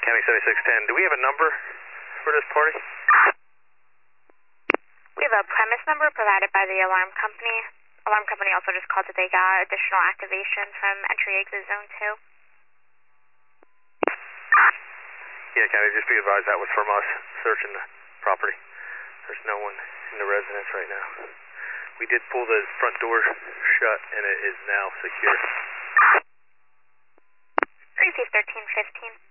County 7610, do we have a number for this party? We have a premise number provided by the alarm company. Alarm company also just called that they got additional activation from entry-exit zone 2. Yeah, County, just be advised that was from us searching the property. There's no one in the residence right now. We did pull the front door shut and it is now secure. Receive 1315.